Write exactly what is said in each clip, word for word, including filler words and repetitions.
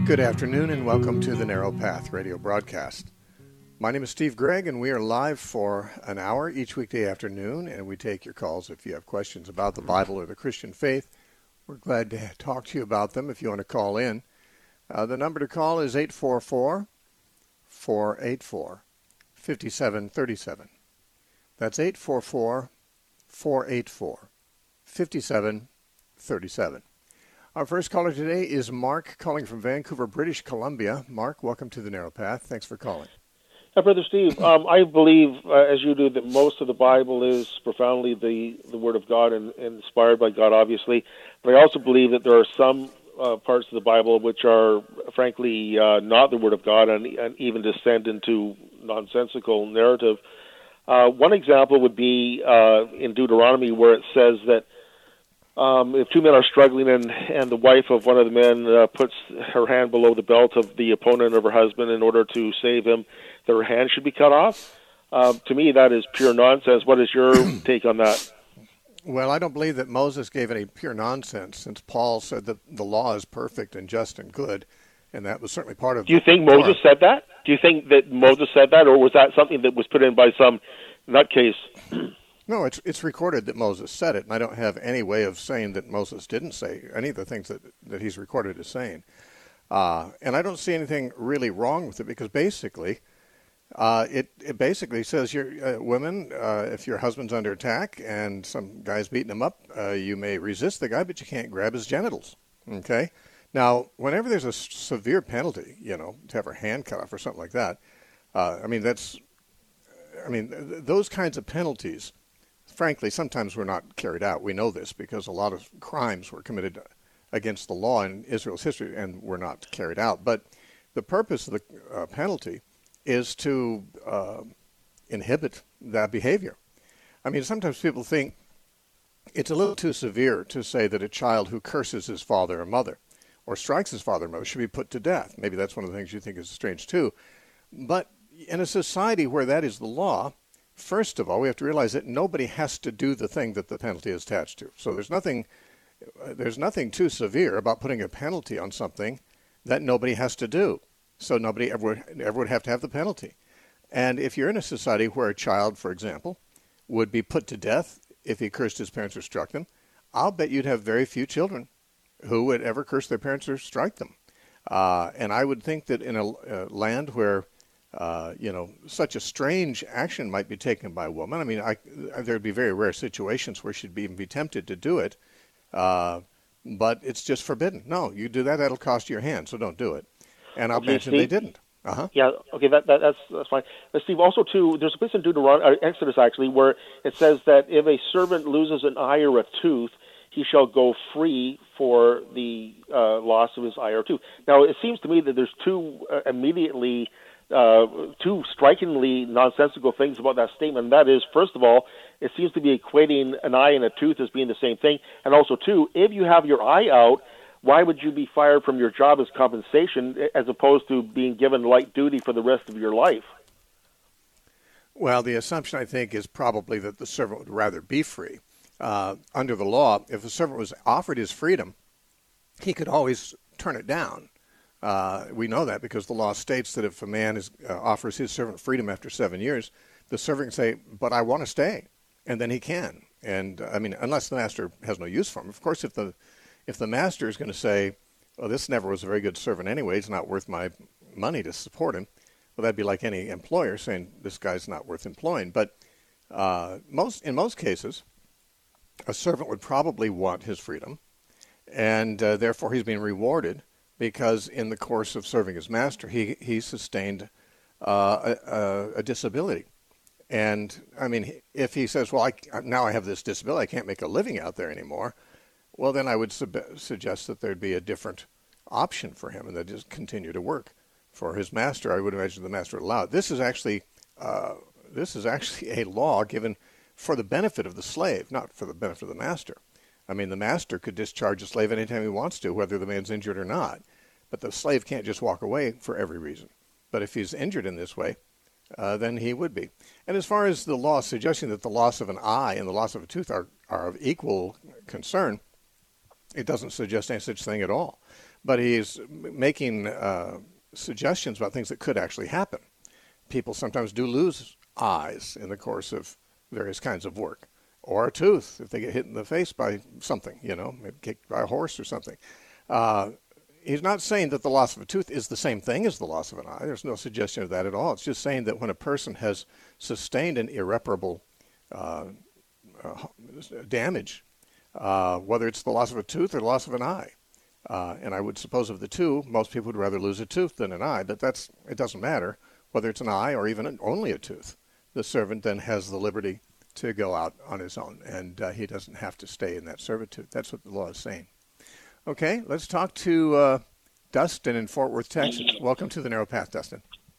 Good afternoon and welcome to the Narrow Path radio broadcast. My name is Steve Gregg and we are live for an hour each weekday afternoon, and we take your calls if you have questions about the Bible or the Christian faith. We're glad to talk to you about them if you want to call in. Uh, the number to call is eight four four, four eight four, five seven three seven. That's eight four four, four eight four, five seven three seven. Our first caller today is Mark, calling from Vancouver, British Columbia. Mark, welcome to the Narrow Path. Thanks for calling. Hi, Brother Steve. Um, I believe, uh, as you do, that most of the Bible is profoundly the, the Word of God and, and inspired by God, obviously. But I also believe that there are some uh, parts of the Bible which are, frankly, uh, not the Word of God and, and even descend into nonsensical narrative. Uh, one example would be uh, in Deuteronomy, where it says that Um, if two men are struggling and, and the wife of one of the men uh, puts her hand below the belt of the opponent of her husband in order to save him, that her hand should be cut off. Uh, to me, that is pure nonsense. What is your take on that? Well, I don't believe that Moses gave any pure nonsense, since Paul said that the law is perfect and just and good, and that was certainly part of. Do you think Moses said that? Do you think that Moses said that, or was that something that was put in by some nutcase? No, it's it's recorded that Moses said it, and I don't have any way of saying that Moses didn't say any of the things that, that he's recorded as saying. Uh, and I don't see anything really wrong with it, because basically, uh, it, it basically says, you're, uh, women, uh, if your husband's under attack and some guy's beating him up, uh, you may resist the guy, but you can't grab his genitals. Okay? Now, whenever there's a severe penalty, you know, to have her hand cut off or something like that, uh, I mean, that's, I mean, th- those kinds of penalties, frankly, sometimes were not carried out. We know this because a lot of crimes were committed against the law in Israel's history and were not carried out. But the purpose of the uh, penalty is to uh, inhibit that behavior. I mean, sometimes people think it's a little too severe to say that a child who curses his father or mother or strikes his father or mother should be put to death. Maybe that's one of the things you think is strange too. But in a society where that is the law, first of all, we have to realize that nobody has to do the thing that the penalty is attached to. So there's nothing, there's nothing too severe about putting a penalty on something that nobody has to do. So nobody ever, ever would have to have the penalty. And if you're in a society where a child, for example, would be put to death if he cursed his parents or struck them, I'll bet you'd have very few children who would ever curse their parents or strike them. Uh, and I would think that in a, a land where Uh, you know, such a strange action might be taken by a woman. I mean, I, there'd be very rare situations where she'd be, even be tempted to do it, uh, but it's just forbidden. No, you do that, that'll cost you your hand, so don't do it. And I'll okay, mention Steve, they didn't. Uh-huh. Yeah, okay, that, that, that's that's fine. But Steve, also, too, there's a place in Deuteronomy, uh, Exodus, actually, where it says that if a servant loses an eye or a tooth, he shall go free for the uh, loss of his eye or tooth. Now, it seems to me that there's two uh, immediately... Uh, two strikingly nonsensical things about that statement. That is, first of all, it seems to be equating an eye and a tooth as being the same thing. And also, two, if you have your eye out, why would you be fired from your job as compensation as opposed to being given light duty for the rest of your life? Well, the assumption, I think, is probably that the servant would rather be free. Uh, under the law, if the servant was offered his freedom, he could always turn it down. Uh, we know that because the law states that if a man is, uh, offers his servant freedom after seven years, the servant can say, but I want to stay, and then he can. And, uh, I mean, unless the master has no use for him. Of course, if the if the master is going to say, well, this never was a very good servant anyway, it's not worth my money to support him, well, that'd be like any employer saying this guy's not worth employing. But uh, most in most cases, a servant would probably want his freedom, and uh, therefore he's being rewarded, because in the course of serving his master, he, he sustained uh, a, a disability. And, I mean, if he says, well, I, now I have this disability, I can't make a living out there anymore, well, then I would sub- suggest that there'd be a different option for him and that just continue to work for his master. I would imagine the master would allow it. This is actually, uh, this is actually a law given for the benefit of the slave, not for the benefit of the master. I mean, the master could discharge a slave anytime he wants to, whether the man's injured or not. But the slave can't just walk away for every reason. But if he's injured in this way, uh, then he would be. And as far as the law suggesting that the loss of an eye and the loss of a tooth are, are of equal concern, it doesn't suggest any such thing at all. but he's making uh, suggestions about things that could actually happen. People sometimes do lose eyes in the course of various kinds of work, or a tooth if they get hit in the face by something, you know, maybe kicked by a horse or something. Uh, he's not saying that the loss of a tooth is the same thing as the loss of an eye. There's no suggestion of that at all. It's just saying that when a person has sustained an irreparable uh, uh, damage, uh, whether it's the loss of a tooth or the loss of an eye, uh, and I would suppose of the two, most people would rather lose a tooth than an eye, but that's it doesn't matter whether it's an eye or even an, only a tooth. The servant then has the liberty to go out on his own, and uh, he doesn't have to stay in that servitude. That's what the law is saying. Okay, let's talk to uh, Dustin in Fort Worth, Texas. Welcome to the Narrow Path, Dustin.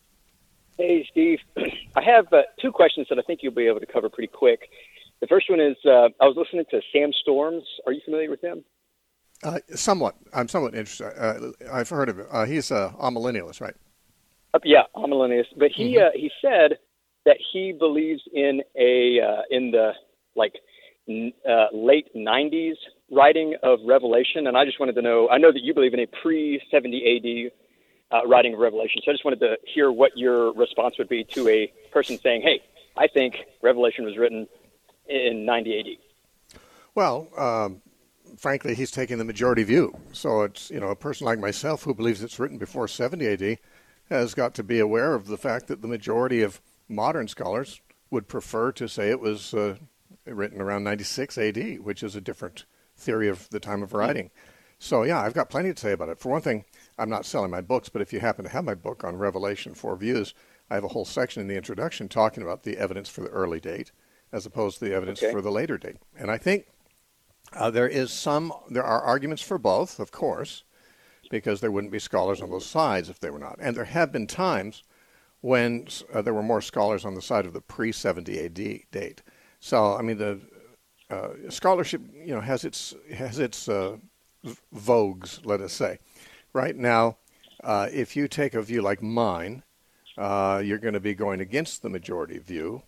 Hey, Steve. I have uh, two questions that I think you'll be able to cover pretty quick. The first one is, uh, I was listening to Sam Storms. Are you familiar with him? Uh, somewhat. I'm somewhat interested. Uh, I've heard of him. Uh, he's a millennialist, right? Uh, yeah, I'm a millennialist. But he mm-hmm. uh, he said that he believes in a uh, in the like n- uh, late nineties writing of Revelation, and I just wanted to know. I know that you believe in a pre seventy A D uh, writing of Revelation, so I just wanted to hear what your response would be to a person saying, "Hey, I think Revelation was written in ninety A D." Well, um, frankly, he's taking the majority view. So it's, you know, a person like myself who believes it's written before seventy A D has got to be aware of the fact that the majority of modern scholars would prefer to say it was uh, written around ninety-six A D, which is a different theory of the time of writing. So, yeah, I've got plenty to say about it. For one thing, I'm not selling my books, but if you happen to have my book on Revelation Four Views, I have a whole section in the introduction talking about the evidence for the early date as opposed to the evidence okay. for the later date. And I think uh, there is some, there are arguments for both, of course, because there wouldn't be scholars on both sides if they were not. And there have been times when uh, there were more scholars on the side of the pre seventy A D date. So, I mean, the uh, scholarship, you know, has its has its uh, vogues, let us say. Right now, uh, if you take a view like mine, uh, you're going to be going against the majority view.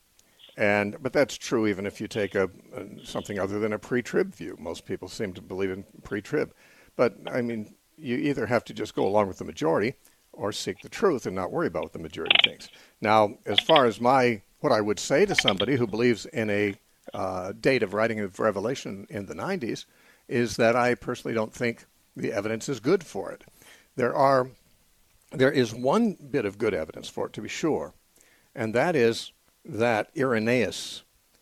And but that's true even if you take a, a something other than a pre-trib view. Most people seem to believe in pre-trib. But, I mean, you either have to just go along with the majority or seek the truth and not worry about what the majority thinks. Now, as far as my what I would say to somebody who believes in a uh, date of writing of Revelation in the nineties is that I personally don't think the evidence is good for it. There are there is one bit of good evidence for it, to be sure, and that is that Irenaeus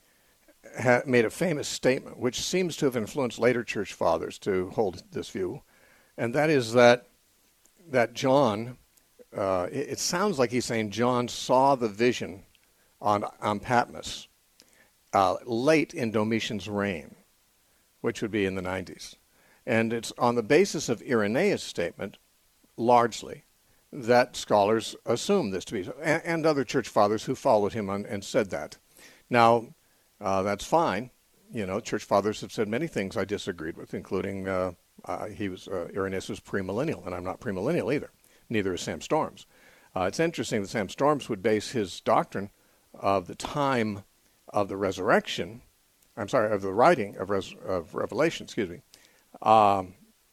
ha- made a famous statement, which seems to have influenced later church fathers to hold this view, and that is that that John, uh, it, it sounds like he's saying John saw the vision on, on Patmos uh, late in Domitian's reign, which would be in the nineties. And it's on the basis of Irenaeus' statement, largely, that scholars assume this to be, and, and other church fathers who followed him on, and said that. Now, uh, that's fine. You know, church fathers have said many things I disagreed with, including uh, uh, he was uh, Irenaeus was premillennial, and I'm not premillennial either. Neither is Sam Storms. Uh, it's interesting that Sam Storms would base his doctrine of the time of the resurrection, I'm sorry, of the writing of, res, of Revelation, excuse me, um,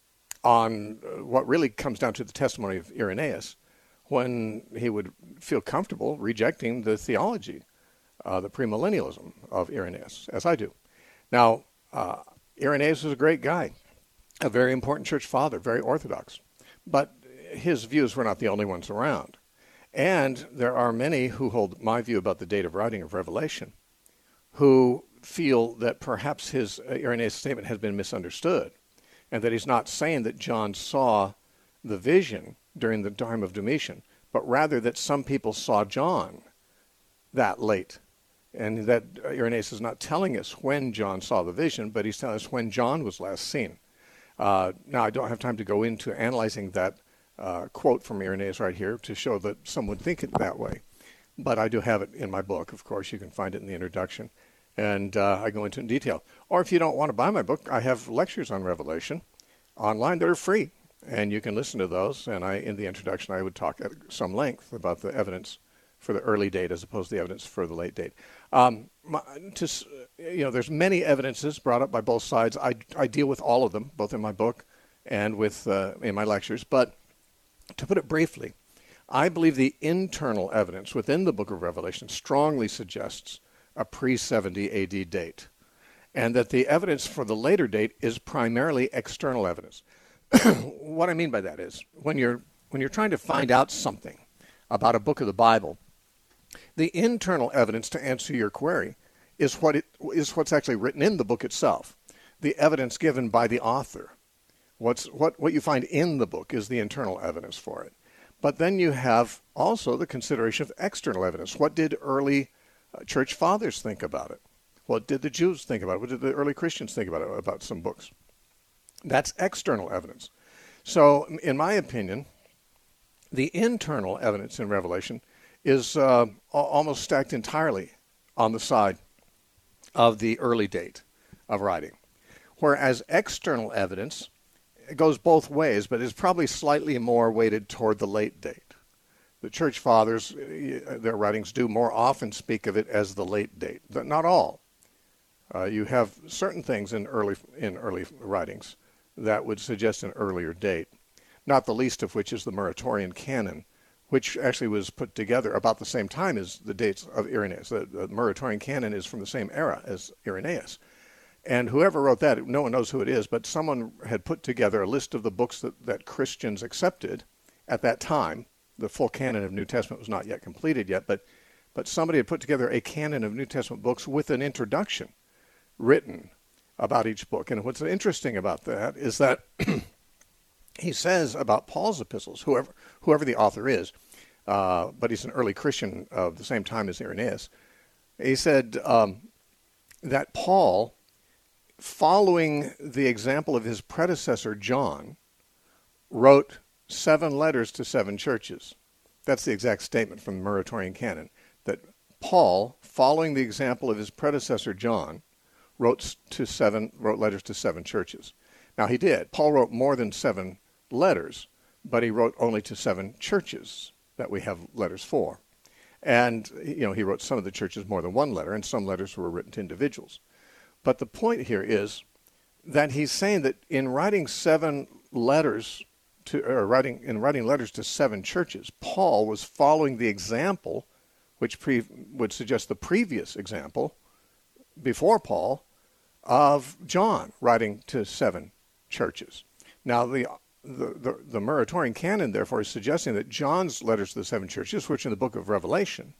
on what really comes down to the testimony of Irenaeus, when he would feel comfortable rejecting the theology, uh, the premillennialism of Irenaeus, as I do. Now, uh, Irenaeus was a great guy, a very important church father, very orthodox, but his views were not the only ones around. And there are many who hold my view about the date of writing of Revelation, who feel that perhaps his uh, Irenaeus' statement has been misunderstood, and that he's not saying that John saw the vision during the time of Domitian, but rather that some people saw John that late. And that Irenaeus is not telling us when John saw the vision, but he's telling us when John was last seen. Uh, now, I don't have time to go into analyzing that uh, quote from Irenaeus right here to show that some would think it that way. But I do have it in my book. Of course, you can find it in the introduction. And uh, I go into it in detail. Or if you don't want to buy my book, I have lectures on Revelation online that are free. And you can listen to those. And I, in the introduction, I would talk at some length about the evidence for the early date as opposed to the evidence for the late date. Um, my, to, you know, there's many evidences brought up by both sides. I, I deal with all of them, both in my book and with uh, in my lectures. But to put it briefly, I believe the internal evidence within the book of Revelation strongly suggests a pre seventy A D date, and that the evidence for the later date is primarily external evidence. What I mean by that is when you're when you're trying to find out something about a book of the Bible, the internal evidence to answer your query is what it is what's actually written in the book itself, the evidence given by the author. What's what what you find in the book is the internal evidence for it. But then you have also the consideration of external evidence. What did early uh, church fathers think about it? What did the Jews think about it? What did the early Christians think about it, about some books? That's external evidence. So, in my opinion, the internal evidence in Revelation is uh, almost stacked entirely on the side of the early date of writing, whereas external evidence goes both ways, but is probably slightly more weighted toward the late date. The church fathers, their writings do more often speak of it as the late date, but not all. Uh, you have certain things in early in early writings that would suggest an earlier date, not the least of which is the Muratorian canon, which actually was put together about the same time as the dates of Irenaeus. The, the Muratorian canon is from the same era as Irenaeus. And whoever wrote that, no one knows who it is, but someone had put together a list of the books that, that Christians accepted at that time. The full canon of New Testament was not yet completed yet, but, but somebody had put together a canon of New Testament books with an introduction written about each book. And what's interesting about that is that he says about Paul's epistles, whoever, whoever the author is, uh, but he's an early Christian of the same time as Irenaeus, he said um, that Paul, following the example of his predecessor John, wrote seven letters to seven churches. That's the exact statement from the Muratorian canon, that Paul, following the example of his predecessor John, wrote to seven wrote letters to seven churches. Now he did. Paul wrote more than seven letters, but he wrote only to seven churches that we have letters for. And you know, he wrote some of the churches more than one letter, and some letters were written to individuals. But the point here is that he's saying that in writing seven letters to, or writing in writing letters to seven churches, Paul was following the example, which pre, would suggest the previous example before Paul, of John writing to seven churches. Now, the the, the, the Muratorian canon, therefore, is suggesting that John's letters to the seven churches, which in the book of Revelation,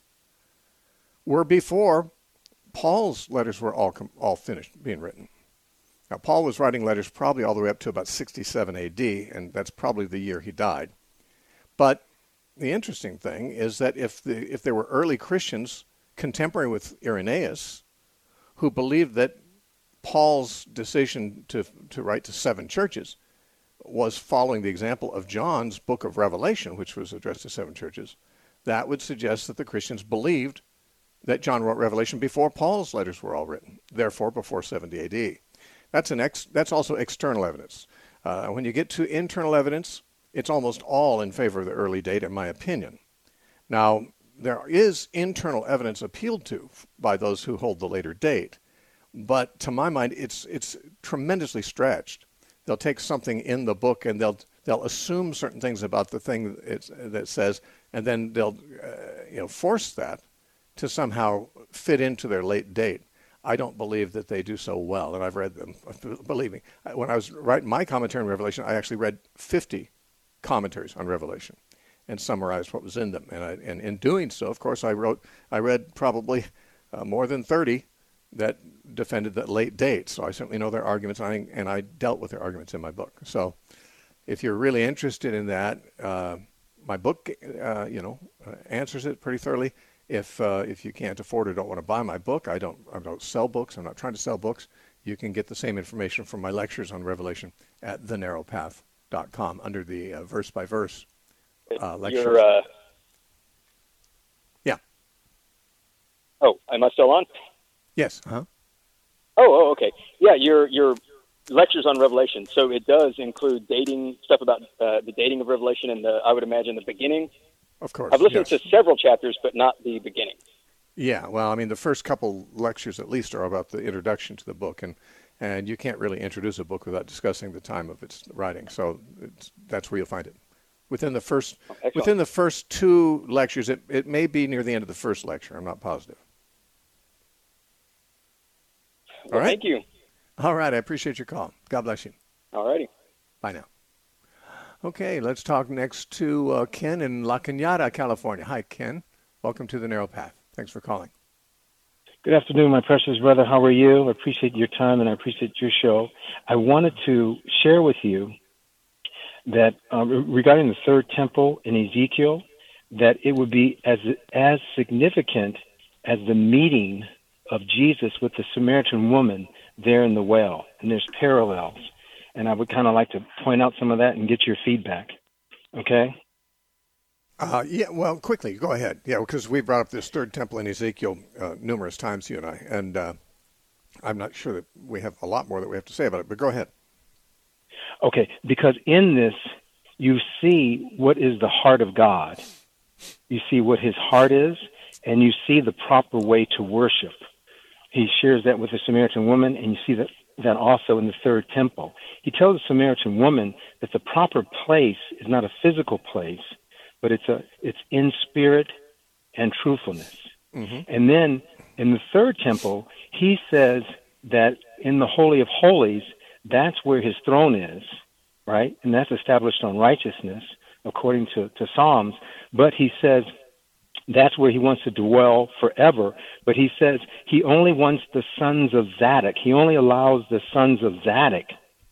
were before Paul's letters were all all finished being written. Now, Paul was writing letters probably all the way up to about sixty-seven A D, and that's probably the year he died. But the interesting thing is that if the if there were early Christians contemporary with Irenaeus who believed that Paul's decision to to write to seven churches was following the example of John's book of Revelation, which was addressed to seven churches, that would suggest that the Christians believed that John wrote Revelation before Paul's letters were all written, therefore before seventy A D. That's an ex, that's also external evidence. Uh, when you get to internal evidence, it's almost all in favor of the early date, in my opinion. Now, there is internal evidence appealed to by those who hold the later date, but to my mind, it's it's tremendously stretched. They'll take something in the book and they'll they'll assume certain things about the thing it's, that it says, and then they'll uh, you know force that to somehow fit into their late date. I don't believe that they do so well, and I've read them. Believe me, when I was writing my commentary on Revelation, I actually read fifty commentaries on Revelation and summarized what was in them. And, I, and in doing so, of course, I wrote, I read probably uh, more than thirty that defended that late date. So I certainly know their arguments, and I, and I dealt with their arguments in my book. So if you're really interested in that, uh, my book, uh, you know, uh, answers it pretty thoroughly. If uh, if you can't afford or don't want to buy my book, I don't I don't sell books. I'm not trying to sell books. You can get the same information from my lectures on Revelation at the narrow path dot com under the uh, verse by verse uh, lecture. Uh... Yeah. Oh, am I still on? Yes. Huh? Oh, oh, okay. Yeah, your your lectures on Revelation. So it does include dating stuff about uh, the dating of Revelation and the I would imagine the beginning. Of course. I've listened yes. to several chapters, but not the beginning. Yeah, well, I mean, the first couple lectures at least are about the introduction to the book, and And you can't really introduce a book without discussing the time of its writing. So it's, that's where you'll find it. Within the first, Excellent. within the first two lectures, it, it may be near the end of the first lecture. I'm not positive. Well, All right. Thank you. All right. I appreciate your call. God bless you. All righty. Bye now. Okay, let's talk next to uh, Ken in La Cañada, California. Hi, Ken. Welcome to The Narrow Path. Thanks for calling. Good afternoon, my precious brother. How are you? I appreciate your time and I appreciate your show. I wanted to share with you that um, regarding the third temple in Ezekiel, that it would be as as significant as the meeting of Jesus with the Samaritan woman there in the well. And there's parallels. And I would kind of like to point out some of that and get your feedback. Okay? Uh, yeah, well, quickly, go ahead. Yeah, because we brought up this third temple in Ezekiel uh, numerous times, you and I, and uh, I'm not sure that we have a lot more that we have to say about it, but go ahead. Okay, because in this, you see what is the heart of God. You see what his heart is, and you see the proper way to worship. He shares that with the Samaritan woman, and you see that, that also in the third temple. He tells the Samaritan woman that the proper place is not a physical place, but it's a it's in spirit and truthfulness. Mm-hmm. And then in the third temple, he says that in the Holy of Holies, that's where his throne is, right? And that's established on righteousness, according to, to Psalms. But he says that's where he wants to dwell forever. But he says he only wants the sons of Zadok. He only allows the sons of Zadok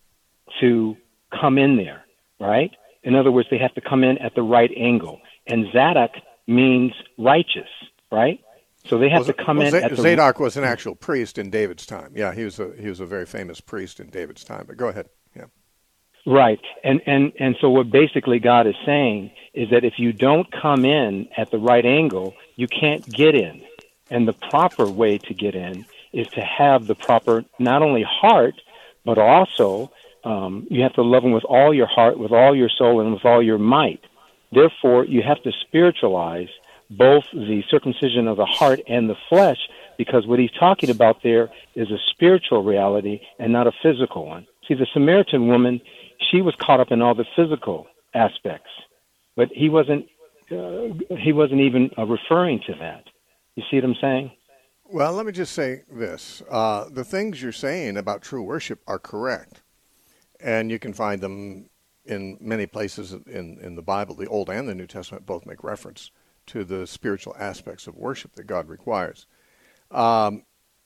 to come in there, right? In other words, they have to come in at the right angle. And Zadok means righteous, right? So they have well, to come well, in Z- at the... Zadok was an actual priest in David's time. Yeah, he was a he was a very famous priest in David's time. But go ahead. Yeah. Right. And, and, and so what basically God is saying is that if you don't come in at the right angle, you can't get in. And the proper way to get in is to have the proper, not only heart, but also... Um, you have to love him with all your heart, with all your soul, and with all your might. Therefore, you have to spiritualize both the circumcision of the heart and the flesh, because what he's talking about there is a spiritual reality and not a physical one. See, the Samaritan woman, she was caught up in all the physical aspects, but he wasn't. Uh, he wasn't even uh, referring to that. You see what I'm saying? Well, let me just say this: uh, the things you're saying about true worship are correct. And you can find them in many places in, in the Bible. The Old and the New Testament both make reference to the spiritual aspects of worship that God requires. Um,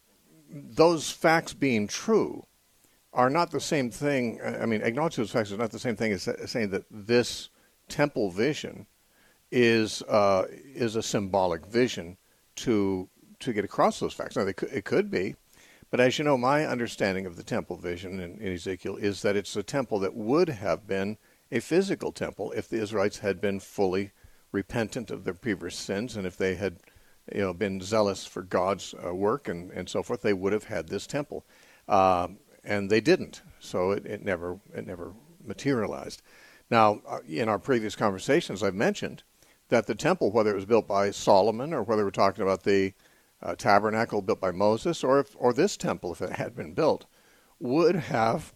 those facts being true are not the same thing. I mean, acknowledging those facts is not the same thing as saying that this temple vision is uh, is a symbolic vision to to get across those facts. Now, they could, it could be. But as you know, my understanding of the temple vision in, in Ezekiel is that it's a temple that would have been a physical temple if the Israelites had been fully repentant of their previous sins, and if they had, you know, been zealous for God's uh, work and, and so forth, they would have had this temple, um, and they didn't. So it, it never it never materialized. Now, in our previous conversations, I've mentioned that the temple, whether it was built by Solomon or whether we're talking about the Uh, tabernacle built by Moses, or if, or this temple, if it had been built, would have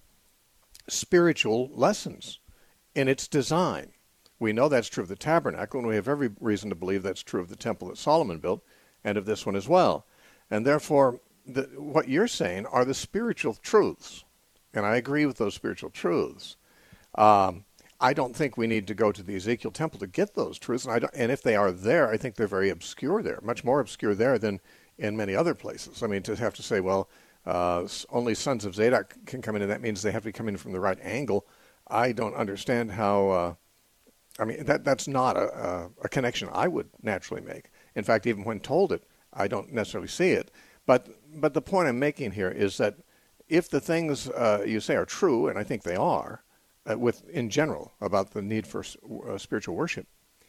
spiritual lessons in its design. We know that's true of the tabernacle, and we have every reason to believe that's true of the temple that Solomon built, and of this one as well. And therefore, the, what you're saying are the spiritual truths, and I agree with those spiritual truths. Um, I don't think we need to go to the Ezekiel temple to get those truths, and, I don't, and if they are there, I think they're very obscure there, much more obscure there than in many other places. I mean, to have to say, well, uh, only sons of Zadok can come in, and that means they have to come in from the right angle. I don't understand how, uh, I mean, that that's not a, a, a connection I would naturally make. In fact, even when told it, I don't necessarily see it. But but the point I'm making here is that if the things uh, you say are true, and I think they are, uh, with in general about the need for uh, spiritual worship,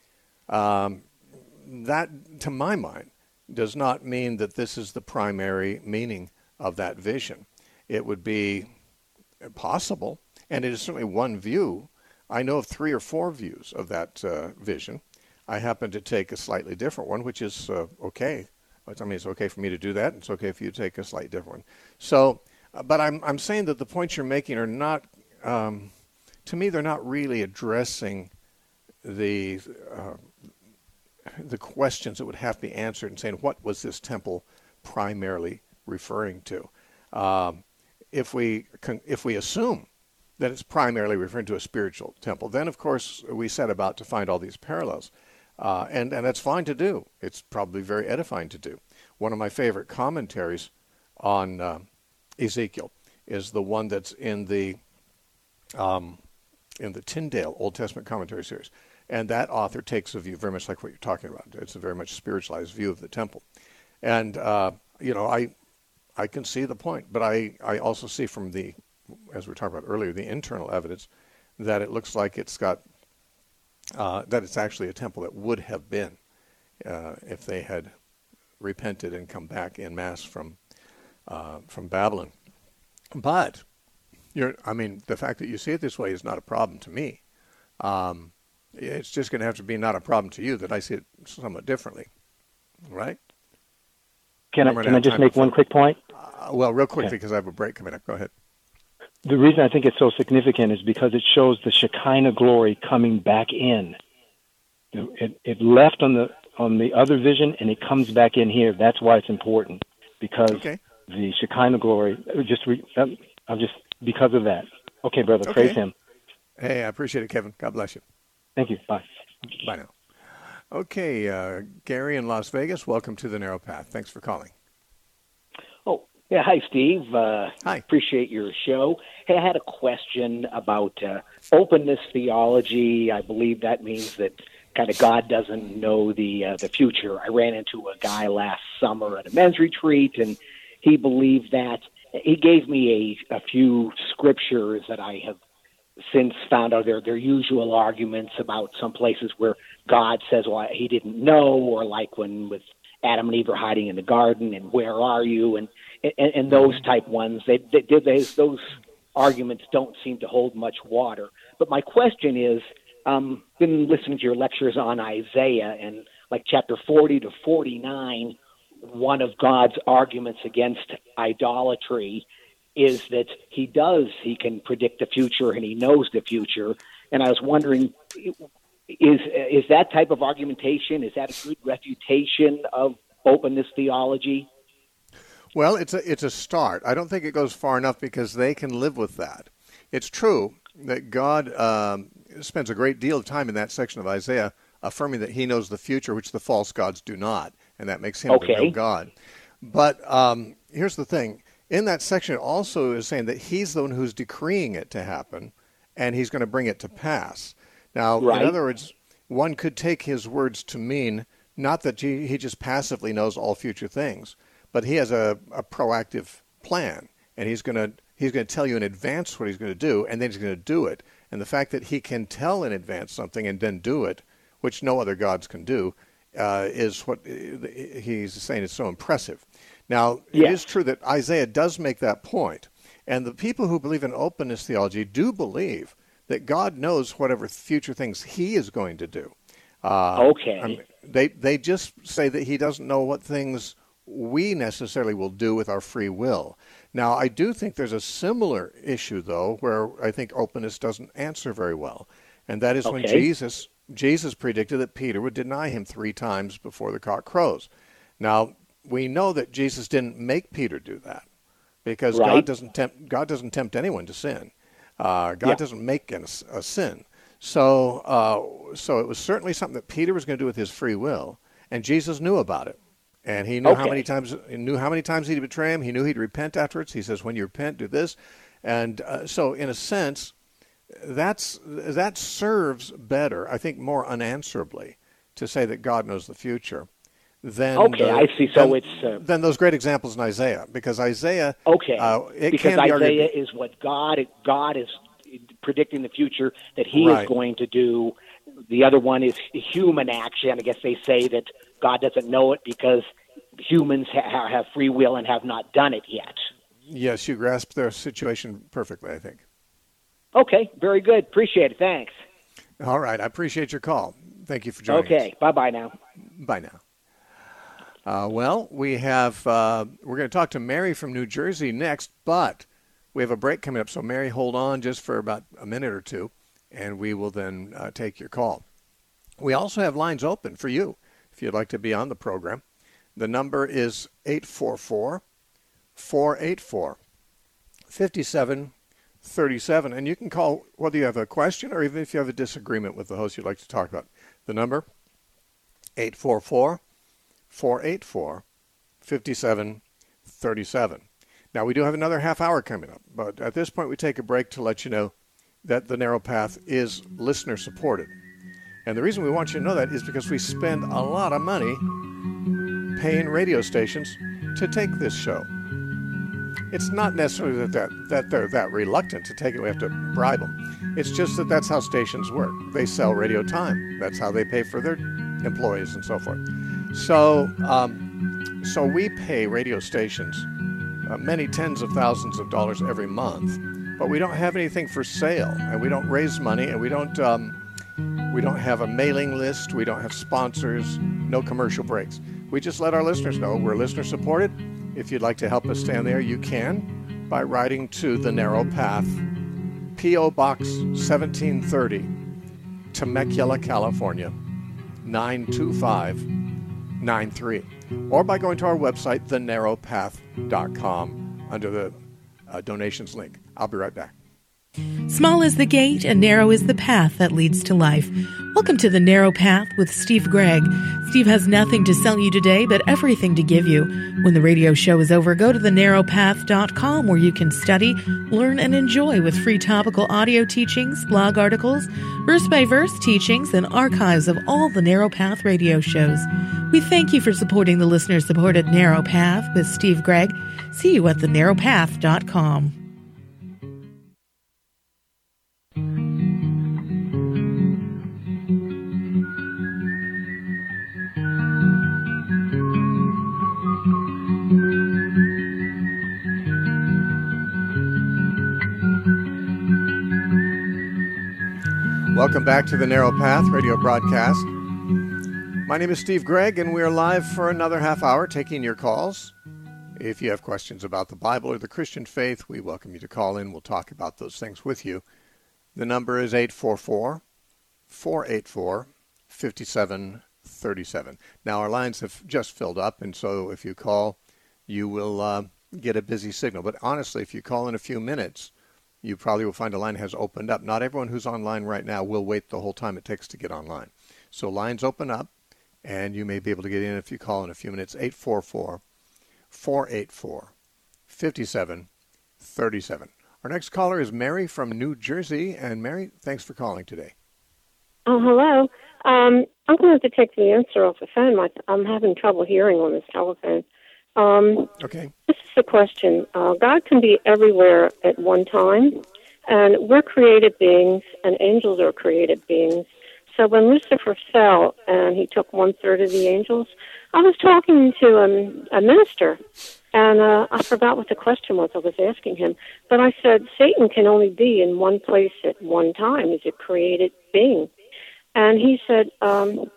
um, that, to my mind, does not mean that this is the primary meaning of that vision. It would be possible, and it is certainly one view. I know of three or four views of that uh, vision. I happen to take a slightly different one, which is uh, okay. I mean, it's okay for me to do that. It's okay for you to take a slightly different one. So Uh, but I'm I'm saying that the points you're making are not, um, to me, they're not really addressing the uh, the questions that would have to be answered and saying, what was this temple primarily referring to? Um, if we con- if we assume that it's primarily referring to a spiritual temple, then of course we set about to find all these parallels. Uh, and, and that's fine to do. It's probably very edifying to do. One of my favorite commentaries on uh, Ezekiel is the one that's in the um, in the Tyndale Old Testament commentary series. And that author takes a view very much like what you're talking about. It's a very much spiritualized view of the temple. And, uh, you know, I I can see the point, but I, I also see from the, as we were talking about earlier, the internal evidence that it looks like it's got, uh, that it's actually a temple that would have been uh, if they had repented and come back en masse from uh, from Babylon. But, you're, I mean, the fact that you see it this way is not a problem to me. Um, it's just going to have to be not a problem to you that I see it somewhat differently, right? Can I, can I just make one quick point? Uh, well, real quickly, Okay. because I have a break coming up. Go ahead. The reason I think it's so significant is because it shows the Shekinah glory coming back in. It, it left on the on the other vision, and it comes back in here. That's why it's important, because Okay. the Shekinah glory, just re, um, I'm just because of that. Okay, brother, Okay. praise him. Hey, I appreciate it, Kevin. God bless you. Thank you. Bye. Bye now. Okay, uh, Gary in Las Vegas, welcome to the Narrow Path. Thanks for calling. Oh, yeah. Hi, Steve. Uh, Hi. Appreciate your show. Hey, I had a question about uh, openness theology. I believe that means that kind of God doesn't know the uh, the future. I ran into a guy last summer at a men's retreat, and he believed that. He gave me a, a few scriptures that I have since found out their their usual arguments about some places where God says, well, he didn't know, or like when with Adam and Eve are hiding in the garden, and where are you, and and, and those type ones. They, they did they, those arguments don't seem to hold much water. But my question is, um, been listening to your lectures on Isaiah, and like chapter forty to forty-nine, one of God's arguments against idolatry is that he does, he can predict the future and he knows the future. And I was wondering, is is that type of argumentation, is that a good refutation of openness theology? Well, it's a it's a start. I don't think it goes far enough because they can live with that. It's true that God um, spends a great deal of time in that section of Isaiah affirming that he knows the future, which the false gods do not, and that makes him Okay. the real God. But um, here's the thing. In that section, it also is saying that he's the one who's decreeing it to happen, and he's going to bring it to pass. Now, Right. in other words, one could take his words to mean not that he, he just passively knows all future things, but he has a, a proactive plan, and he's going to he's going to tell you in advance what he's going to do, and then he's going to do it. And the fact that he can tell in advance something and then do it, which no other gods can do, uh, is what he's saying is so impressive. Now, it Yes. is true that Isaiah does make that point, and the people who believe in openness theology do believe that God knows whatever future things he is going to do. Uh, Okay. I mean, they they just say that he doesn't know what things we necessarily will do with our free will. Now, I do think there's a similar issue, though, where I think openness doesn't answer very well, and that is when Okay. Jesus Jesus predicted that Peter would deny him three times before the cock crows. Now, we know that Jesus didn't make Peter do that because God Right. doesn't tempt God doesn't tempt anyone to sin. Uh, God Yeah. doesn't make a, a sin. So, uh, so it was certainly something that Peter was going to do with his free will, and Jesus knew about it, and he knew how Okay. many times he knew how many times he'd betray him. He knew he'd repent afterwards. He says, "When you repent, do this," and uh, so in a sense, that's that serves better, I think, more unanswerably to say that God knows the future than Okay, the- I see. So than- it's, uh, than those great examples in Isaiah, because Isaiah Okay, uh, it because can be argued- Isaiah is what God God is predicting the future that he Right. is going to do. The other one is human action. I guess they say that God doesn't know it because humans ha- have free will and have not done it yet. Yes, you grasped their situation perfectly, I think. Okay, very good. Appreciate it. Thanks. All right, I appreciate your call. Thank you for joining Okay, bye-bye now. us. Bye now. Uh, well, we have, uh, we're going to talk to Mary from New Jersey next, but we have a break coming up. So, Mary, hold on just for about a minute or two, and we will then uh, take your call. We also have lines open for you if you'd like to be on the program. The number is eight four four, four eight four, five seven three seven, and you can call whether you have a question or even if you have a disagreement with the host you'd like to talk about. The number, eight four four, four eight four, five seven three seven. Now, we do have another half hour coming up, but at this point we take a break to let you know that The Narrow Path is listener-supported. And the reason we want you to know that is because we spend a lot of money paying radio stations to take this show. It's not necessarily that, that, that they're that reluctant to take it. We have to bribe them. It's just that that's how stations work. They sell radio time. That's how they pay for their employees and so forth. So, um, so we pay radio stations uh, many tens of thousands of dollars every month, but we don't have anything for sale, and we don't raise money, and we don't um, we don't have a mailing list. We don't have sponsors. No commercial breaks. We just let our listeners know we're listener supported. If you'd like to help us stay on there, you can by writing to The Narrow Path, P O. Box seventeen thirty, Temecula, California, nine two five nine three, or by going to our website, the narrow path dot com, under the uh, donations link. I'll be right back. Small is the gate and narrow is the path that leads to life. Welcome to The Narrow Path with Steve Gregg. Steve has nothing to sell you today, but everything to give you. When the radio show is over, go to the narrow path dot com where you can study, learn, and enjoy with free topical audio teachings, blog articles, verse-by-verse teachings, and archives of all the Narrow Path radio shows. We thank you for supporting the listener-supported Narrow Path with Steve Gregg. See you at the narrow path dot com. Welcome back to the Narrow Path radio broadcast. My name is Steve Gregg, and we are live for another half hour taking your calls. If you have questions about the Bible or the Christian faith, we welcome you to call in. We'll talk about those things with you. The number is eight four four, four eight four, five seven three seven. Now, our lines have just filled up, and so if you call, you will uh, get a busy signal. But honestly, if you call in a few minutes, you probably will find a line has opened up. Not everyone who's online right now will wait the whole time it takes to get online. So lines open up, and you may be able to get in if you call in a few minutes. eight four four, four eight four, five seven three seven. Our next caller is Mary from New Jersey. And Mary, thanks for calling today. Oh, hello. Um, I'm going to have to take the answer off the phone. My, I'm having trouble hearing on this telephone. Um, okay. This is the question. Uh, God can be everywhere at one time, and we're created beings, and angels are created beings. So when Lucifer fell and he took one-third of the angels, I was talking to um, a minister, and uh, I forgot what the question was I was asking him. But I said, Satan can only be in one place at one time. He's a created being. And he said, um,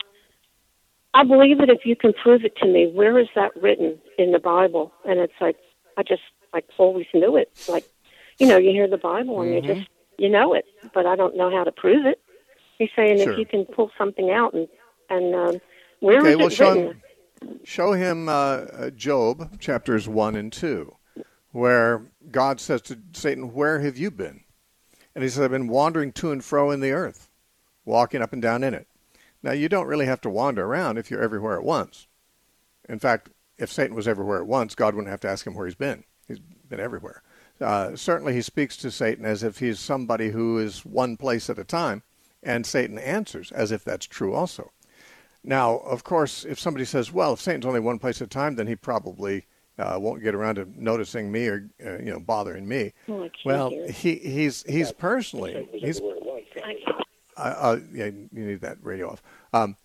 I believe that if you can prove it to me, where is that written in the Bible? And it's like, I just like always knew it. Like, you know, you hear the Bible and mm-hmm. you just, you know it, but I don't know how to prove it. He's saying sure. if you can pull something out and, and um, where okay, is well, it show written? Him, show him uh, Job chapters one and two, where God says to Satan, where have you been? And he says, I've been wandering to and fro in the earth, walking up and down in it. Now, you don't really have to wander around if you're everywhere at once. In fact, if Satan was everywhere at once, God wouldn't have to ask him where he's been. He's been everywhere. Uh, certainly, he speaks to Satan as if he's somebody who is one place at a time, and Satan answers as if that's true also. Now, of course, if somebody says, well, if Satan's only one place at a time, then he probably uh, won't get around to noticing me or uh, you know bothering me. Oh, well, he, he's he's personally he's. Uh, uh, yeah, you need that radio off. Um,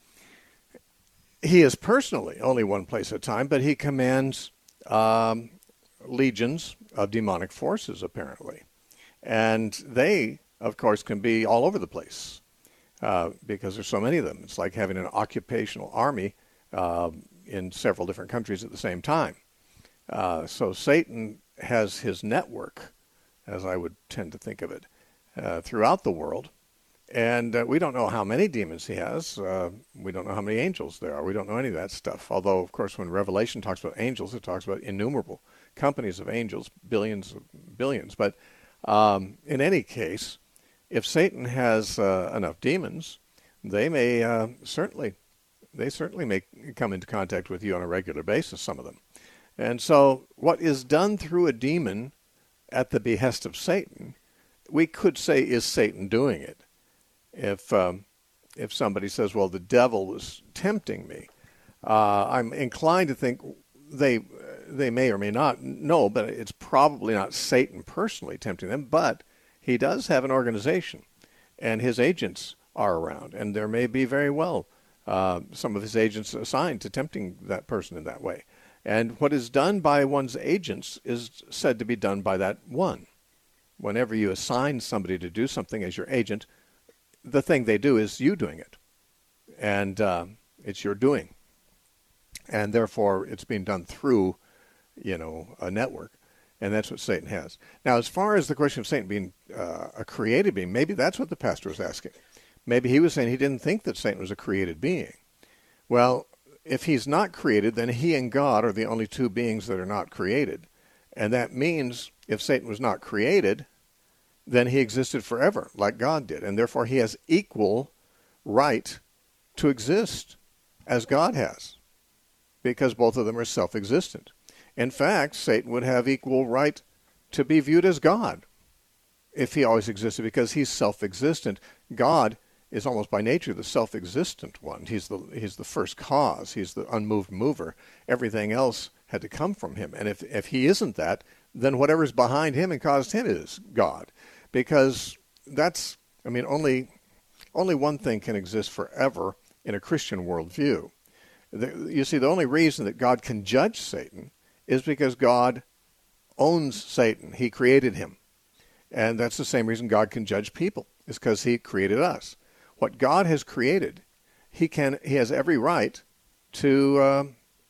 he is personally only one place at a time, but he commands um, legions of demonic forces, apparently. And they, of course, can be all over the place uh, because there's so many of them. It's like having an occupational army, uh, in several different countries at the same time. Uh, so Satan has his network, as I would tend to think of it, uh, throughout the world. And uh, we don't know how many demons he has. Uh, we don't know how many angels there are. We don't know any of that stuff. Although, of course, when Revelation talks about angels, it talks about innumerable companies of angels, billions of billions. But um, in any case, if Satan has uh, enough demons, they may uh, certainly, they certainly may come into contact with you on a regular basis, some of them. And so what is done through a demon at the behest of Satan, we could say is Satan doing it. If um, if somebody says, well, the devil was tempting me, uh, I'm inclined to think they they may or may not know, but it's probably not Satan personally tempting them, but he does have an organization, and his agents are around, and there may be very well uh, some of his agents assigned to tempting that person in that way. And what is done by one's agents is said to be done by that one. Whenever you assign somebody to do something as your agent, the thing they do is you doing it, and uh, it's your doing, and therefore it's being done through, you know, a network, and that's what Satan has. Now, as far as the question of Satan being uh, a created being, maybe that's what the pastor was asking. Maybe he was saying he didn't think that Satan was a created being. Well, if he's not created, then he and God are the only two beings that are not created, and that means if Satan was not created, then he existed forever, like God did, and therefore he has equal right to exist as God has, because both of them are self-existent. In fact, Satan would have equal right to be viewed as God if he always existed, because he's self-existent. God is almost by nature the self-existent one. He's the he's the first cause. He's the unmoved mover. Everything else had to come from him, and if if he isn't that, then whatever's behind him and caused him is God. Because that's, I mean, only only one thing can exist forever in a Christian worldview. The, you see, the only reason that God can judge Satan is because God owns Satan. He created him. And that's the same reason God can judge people, is because he created us. What God has created, he can he has every right to uh,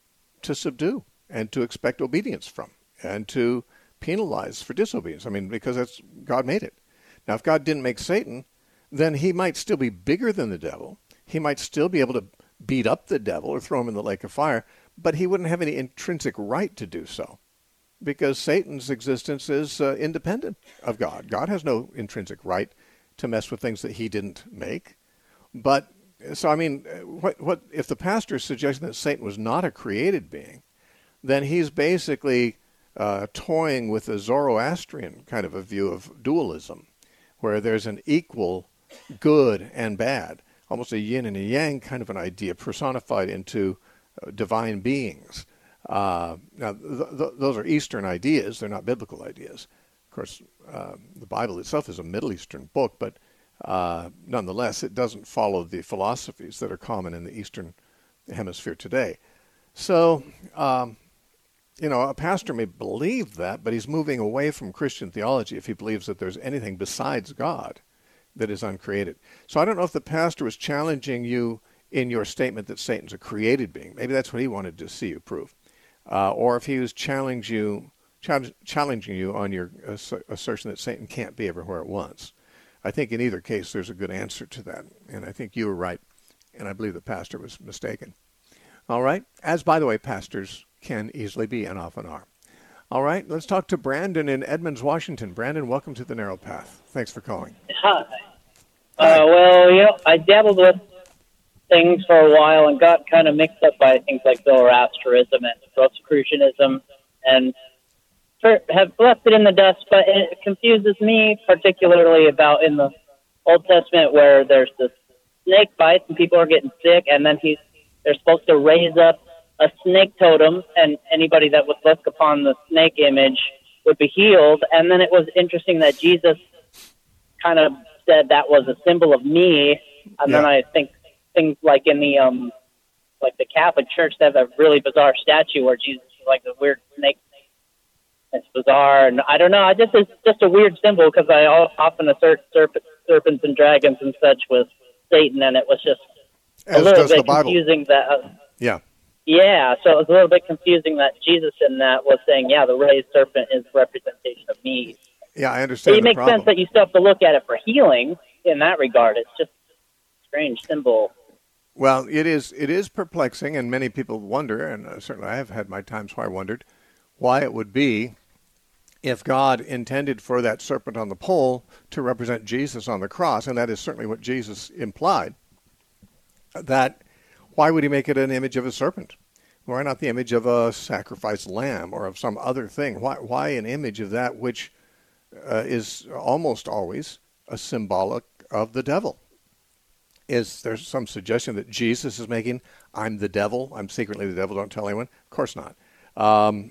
to subdue and to expect obedience from, and to penalize for disobedience. I mean, because that's God made it. Now, if God didn't make Satan, then he might still be bigger than the devil. He might still be able to beat up the devil or throw him in the lake of fire, but he wouldn't have any intrinsic right to do so, because Satan's existence is uh, independent of God. God has no intrinsic right to mess with things that he didn't make. But, so I mean, what, what if the pastor is suggesting that Satan was not a created being, then he's basically Uh, toying with a Zoroastrian kind of a view of dualism, where there's an equal good and bad, almost a yin and a yang kind of an idea personified into uh, divine beings. Uh, now, th- th- those are Eastern ideas. They're not biblical ideas. Of course, uh, the Bible itself is a Middle Eastern book, but uh, nonetheless, it doesn't follow the philosophies that are common in the Eastern Hemisphere today. So, um, You know, a pastor may believe that, but he's moving away from Christian theology if he believes that there's anything besides God that is uncreated. So I don't know if the pastor was challenging you in your statement that Satan's a created being. Maybe that's what he wanted to see you prove. Uh, or if he was challenge you, challenge, challenging you on your ass- assertion that Satan can't be everywhere at once. I think in either case there's a good answer to that. And I think you were right, and I believe the pastor was mistaken. All right? As, by the way, pastors can easily be and often are. All right, let's talk to Brandon in Edmonds, Washington. Brandon, welcome to the Narrow Path. Thanks for calling. Hi. Uh, well, you know, I dabbled with things for a while and got kind of mixed up by things like Zoroastrianism and Rosicrucianism, and for, have left it in the dust, but it confuses me particularly about in the Old Testament where there's this snake bites and people are getting sick, and then he's they're supposed to raise up a snake totem, and anybody that would look upon the snake image would be healed. And then it was interesting that Jesus kind of said that was a symbol of me. And yeah. Then I think things like in the um, like the Catholic Church, they have a really bizarre statue where Jesus is like a weird snake. It's bizarre, and I don't know. I just it's just a weird symbol because I often assert serp- serpents and dragons and such with Satan, and it was just As a little does bit the Bible. confusing. That uh, yeah. Yeah, so it was a little bit confusing that Jesus in that was saying, yeah, the raised serpent is a representation of me. Yeah, I understand. It the makes problem. sense that you still have to look at it for healing in that regard. It's just a strange symbol. Well, it is it is perplexing, and many people wonder, and uh, certainly I have had my times where I wondered, why it would be, if God intended for that serpent on the pole to represent Jesus on the cross, and that is certainly what Jesus implied, that why would he make it an image of a serpent? Why not the image of a sacrificed lamb or of some other thing? Why, why an image of that which uh, is almost always a symbolic of the devil? Is there some suggestion that Jesus is making, I'm the devil, I'm secretly the devil, don't tell anyone? Of course not. Um,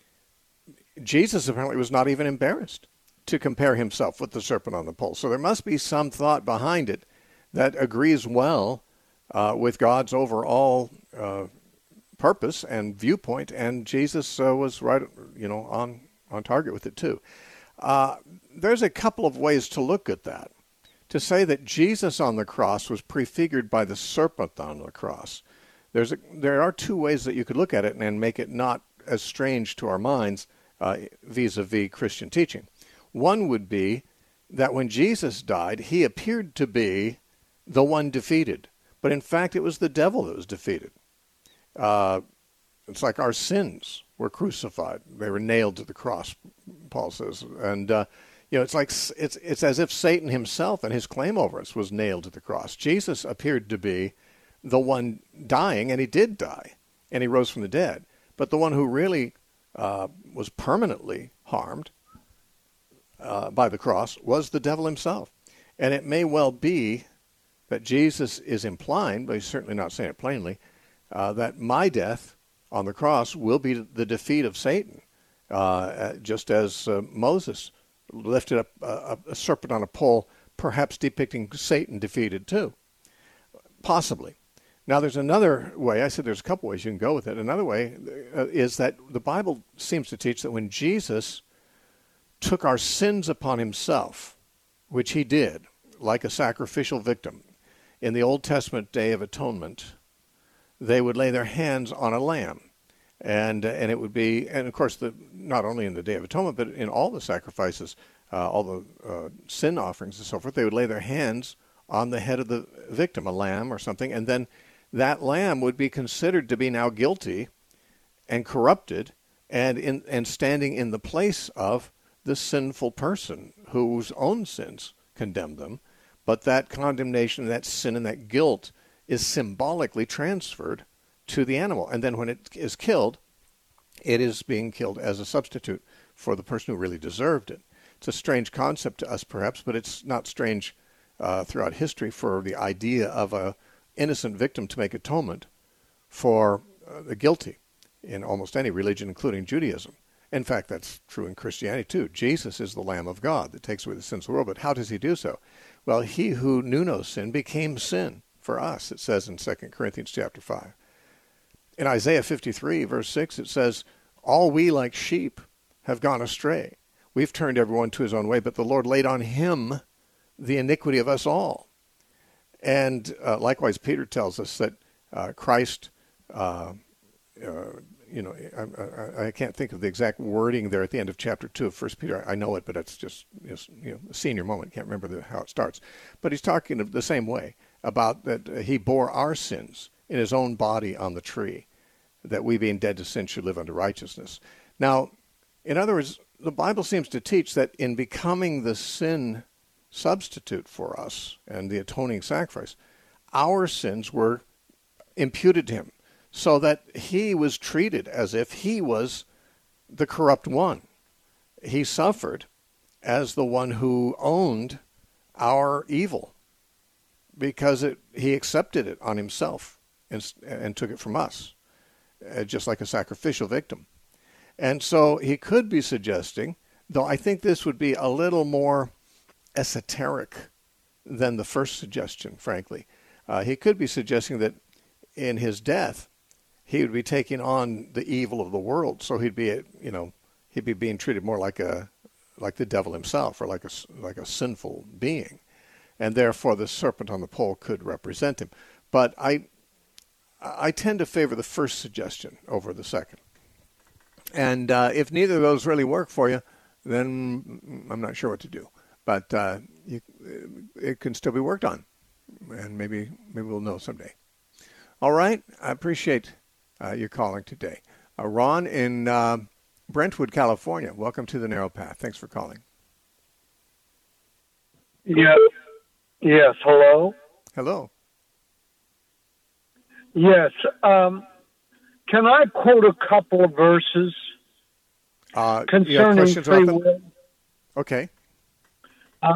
Jesus apparently was not even embarrassed to compare himself with the serpent on the pole. So there must be some thought behind it that agrees well uh, with God's overall uh, purpose and viewpoint, and Jesus uh, was right, you know, on, on target with it too. Uh, there's a couple of ways to look at that. To say that Jesus on the cross was prefigured by the serpent on the cross, there's a, there are two ways that you could look at it and make it not as strange to our minds uh, vis-a-vis Christian teaching. One would be that when Jesus died, he appeared to be the one defeated, but in fact it was the devil that was defeated. Uh, it's like our sins were crucified; they were nailed to the cross, Paul says, and. Uh, You know, it's like it's it's as if Satan himself and his claim over us was nailed to the cross. Jesus appeared to be the one dying, and he did die, and he rose from the dead. But the one who really uh, was permanently harmed uh, by the cross was the devil himself. And it may well be that Jesus is implying, but he's certainly not saying it plainly, uh, that my death on the cross will be the defeat of Satan, uh, just as uh, Moses lifted up a, a serpent on a pole, perhaps depicting Satan defeated too. Possibly. Now there's another way, I said there's a couple ways you can go with it. Another way uh, is that the Bible seems to teach that when Jesus took our sins upon himself, which he did, like a sacrificial victim, in the Old Testament Day of Atonement, they would lay their hands on a lamb. And and it would be, and of course, the, not only in the Day of Atonement, but in all the sacrifices, uh, all the uh, sin offerings and so forth, they would lay their hands on the head of the victim, a lamb or something, and then that lamb would be considered to be now guilty and corrupted and in and standing in the place of the sinful person whose own sins condemned them. But that condemnation, that sin, and that guilt is symbolically transferred to the animal. And then when it is killed, it is being killed as a substitute for the person who really deserved it. It's a strange concept to us, perhaps, but it's not strange uh, throughout history for the idea of a innocent victim to make atonement for uh, the guilty in almost any religion, including Judaism. In fact, that's true in Christianity, too. Jesus is the Lamb of God that takes away the sins of the world. But how does he do so? Well, he who knew no sin became sin for us, it says in Second Corinthians chapter five. In Isaiah fifty-three, verse six, it says, all we like sheep have gone astray. We've turned everyone to his own way, but the Lord laid on him the iniquity of us all. And uh, likewise, Peter tells us that uh, Christ, uh, uh, you know, I, I, I can't think of the exact wording there at the end of chapter two of First Peter. I know it, but it's just, just you know, a senior moment. Can't remember the, how it starts. But he's talking the same way about that uh, he bore our sins in his own body on the tree, that we being dead to sin should live unto righteousness. Now, in other words, the Bible seems to teach that in becoming the sin substitute for us and the atoning sacrifice, our sins were imputed to him, so that he was treated as if he was the corrupt one. He suffered as the one who owned our evil, because it, he accepted it on himself and, and took it from us, uh, just like a sacrificial victim. And so he could be suggesting, though I think this would be a little more esoteric than the first suggestion, frankly. Uh, he could be suggesting that in his death, he would be taking on the evil of the world. So he'd be, you know, he'd be being treated more like a, like the devil himself, or like a, like a sinful being. And therefore the serpent on the pole could represent him. But I, I tend to favor the first suggestion over the second. And uh, if neither of those really work for you, then I'm not sure what to do. But uh, you, it can still be worked on, and maybe maybe we'll know someday. All right, I appreciate uh, your calling today. Uh, Ron in uh, Brentwood, California, welcome to the Narrow Path. Thanks for calling. Yeah. Yes, hello? Hello. Yes. Um, can I quote a couple of verses uh, concerning free will? Okay. Uh,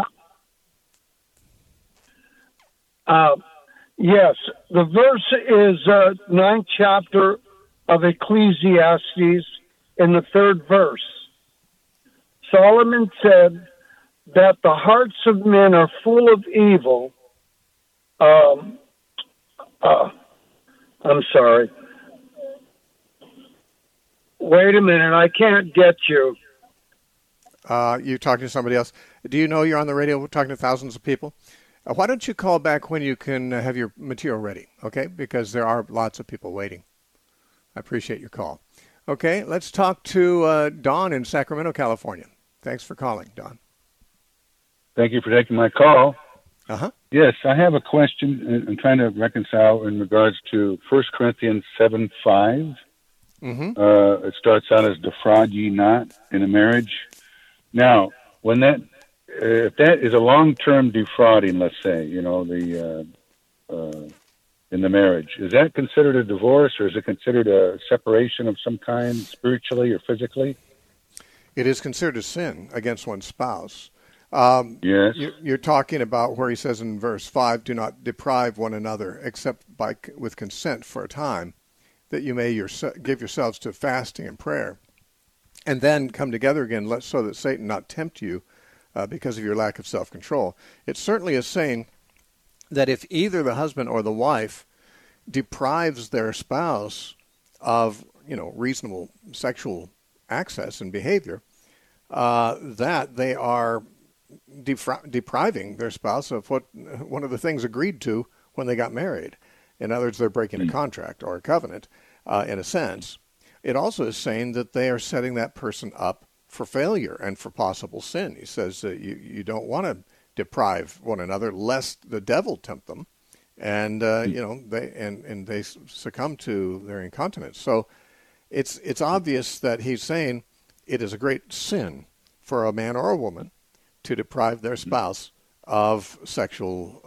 uh, yes, the verse is uh, ninth chapter of Ecclesiastes in the third verse. Solomon said that the hearts of men are full of evil. Um, uh, I'm sorry. Wait a minute, I can't get you. Uh, you're talking to somebody else. Do you know you're on the radio? We're talking to thousands of people. Uh, why don't you call back when you can uh, have your material ready, okay? Because there are lots of people waiting. I appreciate your call. Okay, let's talk to uh, Don in Sacramento, California. Thanks for calling, Don. Thank you for taking my call. Uh-huh. Yes, I have a question I'm trying to reconcile in regards to First Corinthians seven five. Mm-hmm. Uh, it starts out as defraud ye not in a marriage. Now, when that, uh, if that is a long-term defrauding, let's say, you know, the uh, uh, in the marriage, is that considered a divorce, or is it considered a separation of some kind, spiritually or physically? It is considered a sin against one's spouse. Um, yes. You're talking about where he says in verse five, do not deprive one another except by with consent for a time, that you may your, give yourselves to fasting and prayer, and then come together again so that Satan not tempt you uh, because of your lack of self-control. It certainly is saying that if either the husband or the wife deprives their spouse of, you know, reasonable sexual access and behavior, uh, that they are Defri- depriving their spouse of what one of the things agreed to when they got married. In other words, they're breaking a contract or a covenant, uh, in a sense. It also is saying that they are setting that person up for failure and for possible sin. He says that you, you don't want to deprive one another lest the devil tempt them, and uh, you know they and, and they succumb to their incontinence. So it's it's obvious that he's saying it is a great sin for a man or a woman to deprive their spouse of sexual,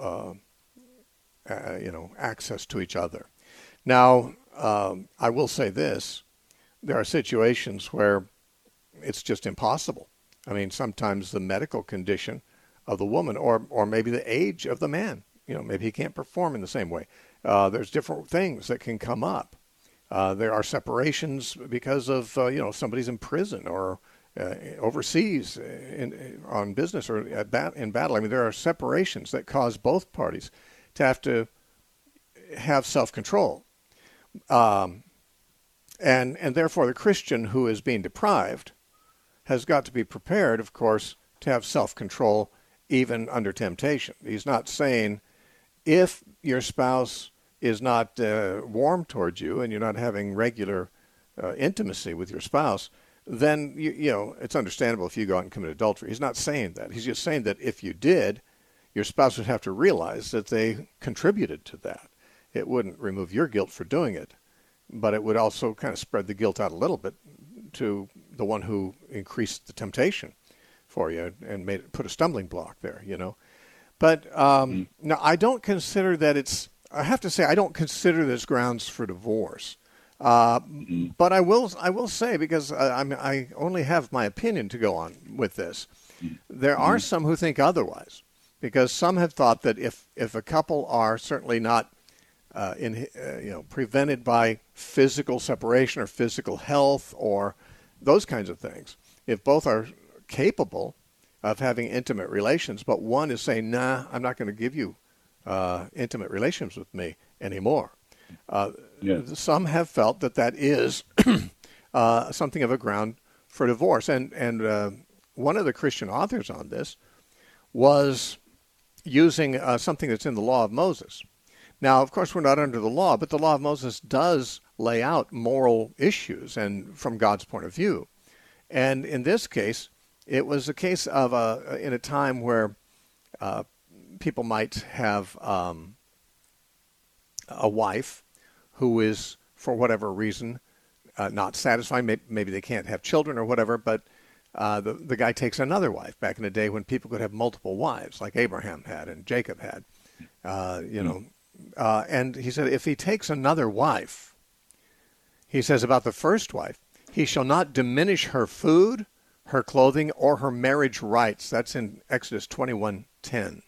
uh, uh, you know, access to each other. Now, um, I will say this: there are situations where it's just impossible. I mean, sometimes the medical condition of the woman, or or maybe the age of the man, you know, maybe he can't perform in the same way. Uh, there's different things that can come up. Uh, there are separations because of, uh, you know, somebody's in prison or Uh, overseas in, in, on business or at bat, in battle. I mean, there are separations that cause both parties to have to have self-control. Um, and, and therefore, the Christian who is being deprived has got to be prepared, of course, to have self-control even under temptation. He's not saying if your spouse is not uh, warm towards you and you're not having regular uh, intimacy with your spouse, then, you, you know, it's understandable if you go out and commit adultery. He's not saying that. He's just saying that if you did, your spouse would have to realize that they contributed to that. It wouldn't remove your guilt for doing it, but it would also kind of spread the guilt out a little bit to the one who increased the temptation for you and made it, put a stumbling block there, you know. But um, mm-hmm. now, I don't consider that it's, I have to say, I don't consider this grounds for divorce. Uh, but I will I will say, because I, I, mean, I only have my opinion to go on with this, there are some who think otherwise, because some have thought that if, if a couple are certainly not uh, in uh, you know prevented by physical separation or physical health or those kinds of things, if both are capable of having intimate relations, but one is saying, nah, I'm not going to give you uh, intimate relations with me anymore. Uh, yeah. Some have felt that that is uh, something of a ground for divorce. And, and uh, one of the Christian authors on this was using uh, something that's in the law of Moses. Now, of course, we're not under the law, but the law of Moses does lay out moral issues and from God's point of view. And in this case, it was a case of a, in a time where uh, people might have um, a wife who is, for whatever reason, uh, not satisfied. Maybe, maybe they can't have children or whatever, but uh, the, the guy takes another wife back in the day when people could have multiple wives, like Abraham had and Jacob had. Uh, you know, uh, and he said, if he takes another wife, he says about the first wife, he shall not diminish her food, her clothing, or her marriage rights. That's in Exodus twenty-one ten.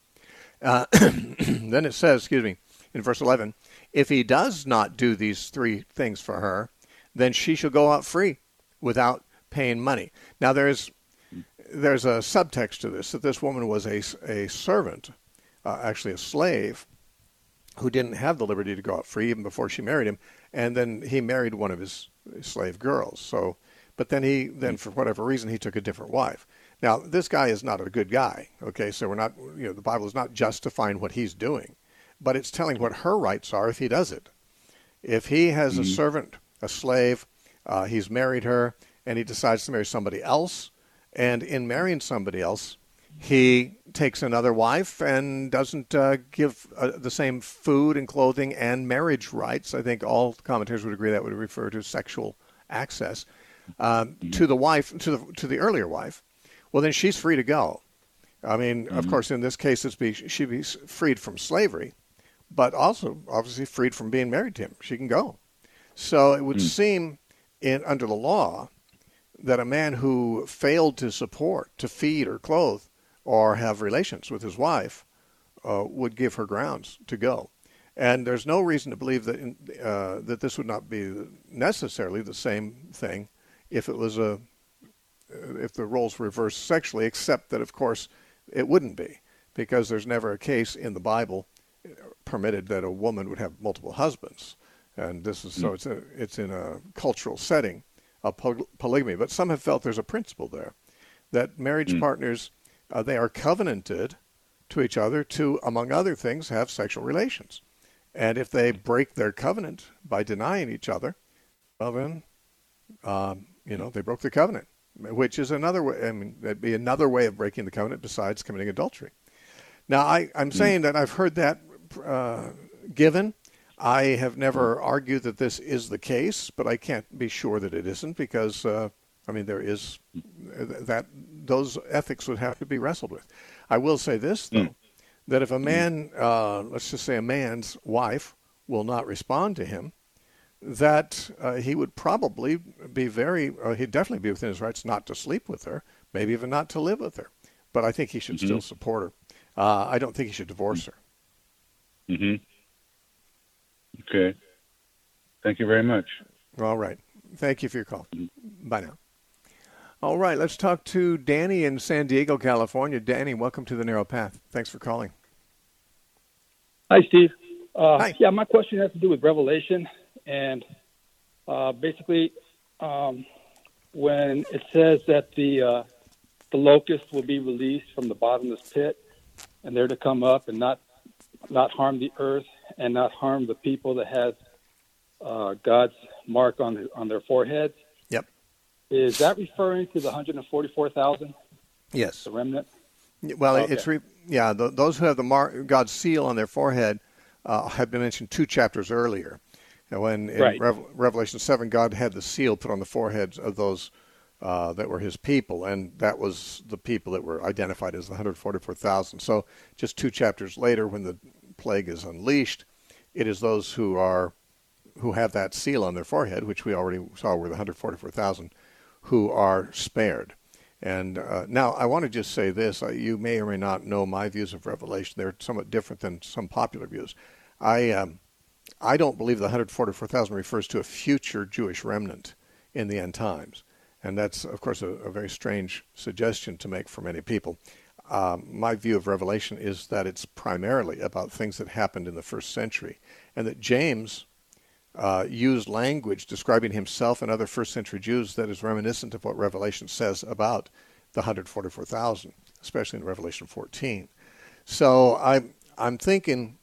Uh, then it says, excuse me, in verse eleven, if he does not do these three things for her, then she shall go out free without paying money. Now there's there's a subtext to this, that this woman was a, a servant, uh, actually a slave, who didn't have the liberty to go out free even before she married him, and then he married one of his slave girls. So, but then he, then for whatever reason, he took a different wife. Now, this guy is not a good guy, okay? So we're not, you know, the Bible is not justifying what he's doing, but it's telling what her rights are if he does it. If he has mm-hmm. a servant, a slave, uh, he's married her, and he decides to marry somebody else, and in marrying somebody else, he takes another wife and doesn't uh, give uh, the same food and clothing and marriage rights. I think all commentators would agree that would refer to sexual access um, mm-hmm. to the wife, to the to the earlier wife. Well, then she's free to go. I mean, mm-hmm. of course, in this case, it's be, she'd be freed from slavery, but also obviously freed from being married to him. She can go. So it would mm-hmm. seem in under the law that a man who failed to support, to feed or clothe, or have relations with his wife, uh, would give her grounds to go. And there's no reason to believe that in, uh, that this would not be necessarily the same thing if it was a if the roles were reversed sexually, except that, of course, it wouldn't be, because there's never a case in the Bible permitted that a woman would have multiple husbands. And this is, so it's a, it's in a cultural setting of poly- polygamy. But some have felt there's a principle there, that marriage mm. partners, Uh, they are covenanted to each other to, among other things, have sexual relations. And if they break their covenant by denying each other, well then, um, you know, they broke the covenant, which is another way, I mean, that'd be another way of breaking the covenant besides committing adultery. Now, I, I'm saying that I've heard that uh, given. I have never argued that this is the case, but I can't be sure that it isn't, because uh, I mean, there is that those ethics would have to be wrestled with. I will say this, though, mm. that if a man, uh, let's just say a man's wife, will not respond to him, that uh, he would probably be very, uh, he'd definitely be within his rights not to sleep with her, maybe even not to live with her. But I think he should mm-hmm. still support her. Uh, I don't think he should divorce her. Mm-hmm. Okay. Thank you very much. All right. Thank you for your call. Mm-hmm. Bye now. All right, let's talk to Danny in San Diego, California. Danny, welcome to the Narrow Path. Thanks for calling. Hi, Steve. Uh, Hi. Yeah, my question has to do with Revelation, and uh, basically, um, when it says that the uh, the locusts will be released from the bottomless pit, and they're to come up and not not harm the earth and not harm the people that has uh, God's mark on on their foreheads. Yep. Is that referring to the one hundred forty-four thousand? Yes. The remnant? Well, okay. it's re- yeah. The, those who have the mark, God's seal on their forehead, uh, have been mentioned two chapters earlier. And when in right. Rev- Revelation seven, God had the seal put on the foreheads of those uh, that were His people, and that was the people that were identified as the one hundred forty-four thousand. So, just two chapters later, when the plague is unleashed, it is those who are who have that seal on their forehead, which we already saw were the one hundred forty-four thousand, who are spared. And uh, now I want to just say this. Uh, you may or may not know my views of Revelation. They're somewhat different than some popular views. I um, I don't believe the one hundred forty-four thousand refers to a future Jewish remnant in the end times. And that's, of course, a, a very strange suggestion to make for many people. Um, my view of Revelation is that it's primarily about things that happened in the first century, and that James uh, used language describing himself and other first century Jews that is reminiscent of what Revelation says about the one hundred forty-four thousand, especially in Revelation fourteen. So I, I'm thinking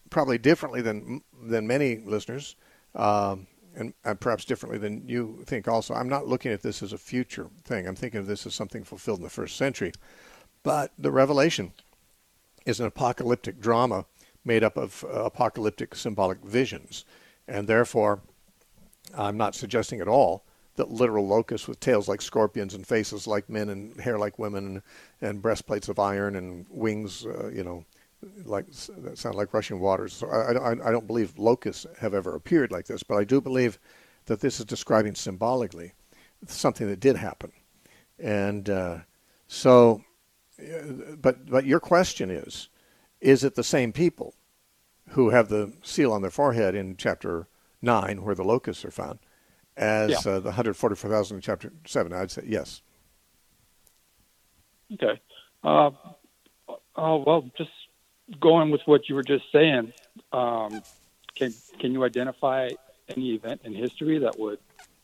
probably differently than than many listeners, um, and, and perhaps differently than you think also. I'm not looking at this as a future thing. I'm thinking of this as something fulfilled in the first century. But the Revelation is an apocalyptic drama made up of uh, apocalyptic symbolic visions. And therefore, I'm not suggesting at all that literal locusts with tails like scorpions and faces like men and hair like women and, and breastplates of iron and wings, uh, you know, like that sound like rushing waters. So I, I, I don't believe locusts have ever appeared like this, but I do believe that this is describing symbolically something that did happen. And uh, so, but but your question is, is it the same people who have the seal on their forehead in chapter nine, where the locusts are found, as yeah. uh, the one hundred forty-four thousand in chapter seven? I'd say yes. Okay. Uh, uh, well, just going with what you were just saying, um, can can you identify any event in history that would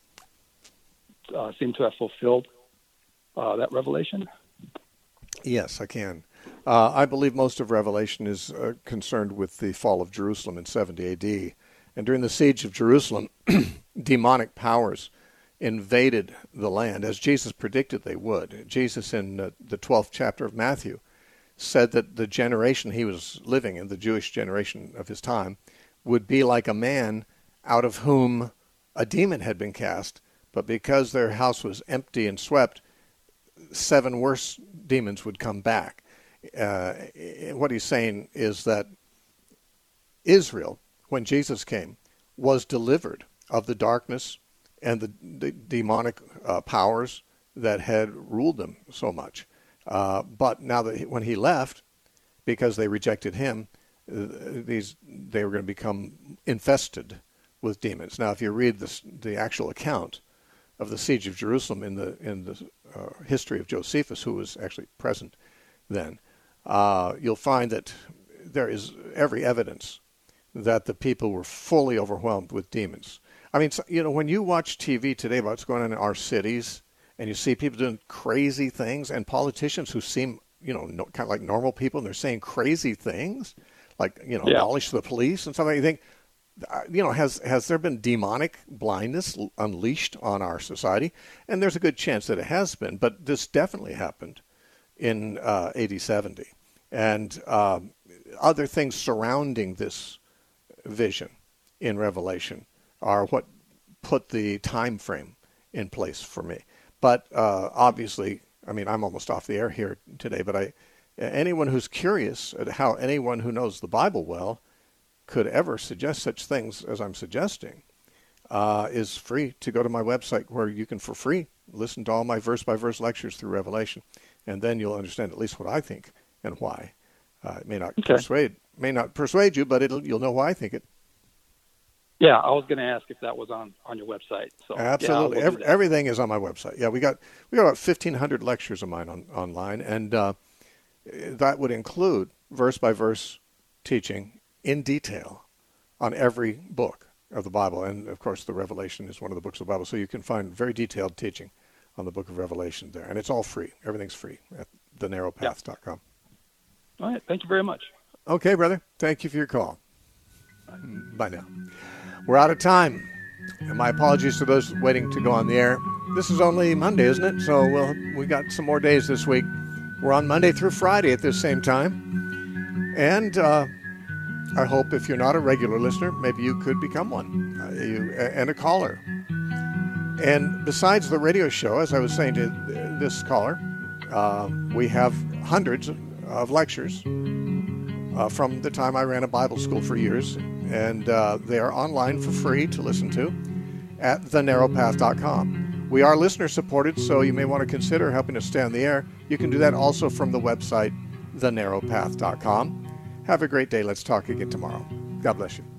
uh, seem to have fulfilled uh, that revelation? Yes, I can. Uh, I believe most of Revelation is uh, concerned with the fall of Jerusalem in seventy A D. And during the siege of Jerusalem, demonic powers invaded the land, as Jesus predicted they would. Jesus, in uh, the twelfth chapter of Matthew, said that the generation he was living in, the Jewish generation of his time, would be like a man out of whom a demon had been cast, but because their house was empty and swept, seven worse demons would come back. Uh, what he's saying is that Israel, when Jesus came, was delivered of the darkness and the, the demonic uh, powers that had ruled them so much. Uh, but now that he, when he left, because they rejected him, uh, these they were going to become infested with demons. Now, if you read this, the actual account of the siege of Jerusalem in the in the uh, history of Josephus, who was actually present then, uh, you'll find that there is every evidence that the people were fully overwhelmed with demons. I mean, you know, when you watch T V today about what's going on in our cities, and you see people doing crazy things, and politicians who seem, you know, no, kind of like normal people, and they're saying crazy things, like, you know, yeah. abolish the police and something. You think, you know, has has there been demonic blindness unleashed on our society? And there's a good chance that it has been, but this definitely happened in uh, A D seventy. And um, other things surrounding this vision in Revelation are what put the time frame in place for me. But uh, obviously, I mean, I'm almost off the air here today, but I, anyone who's curious at how anyone who knows the Bible well could ever suggest such things as I'm suggesting uh, is free to go to my website, where you can, for free, listen to all my verse-by-verse lectures through Revelation, and then you'll understand at least what I think and why. Uh, it may not okay. persuade may not persuade you, but it'll you'll know why I think it. Yeah, I was going to ask if that was on, on your website. So absolutely, yeah, Every, everything is on my website. Yeah, we got we got about fifteen hundred lectures of mine on online, and uh, that would include verse by verse teaching in detail on every book of the Bible, and of course, the Revelation is one of the books of the Bible. So you can find very detailed teaching on the Book of Revelation there, and it's all free. Everything's free at the narrow path dot com. All right, thank you very much. Okay, brother. Thank you for your call. Bye now. We're out of time. And my apologies to those waiting to go on the air. This is only Monday, isn't it? So we'll, we got some more days this week. We're on Monday through Friday at this same time. And uh, I hope if you're not a regular listener, maybe you could become one, uh, you, and a caller. And besides the radio show, as I was saying to this caller, uh, we have hundreds of lectures uh, from the time I ran a Bible school for years. And uh, they are online for free to listen to at the narrow path dot com. We are listener supported, so you may want to consider helping us stay on the air. You can do that also from the website the narrow path dot com. Have a great day. Let's talk again tomorrow. God bless you.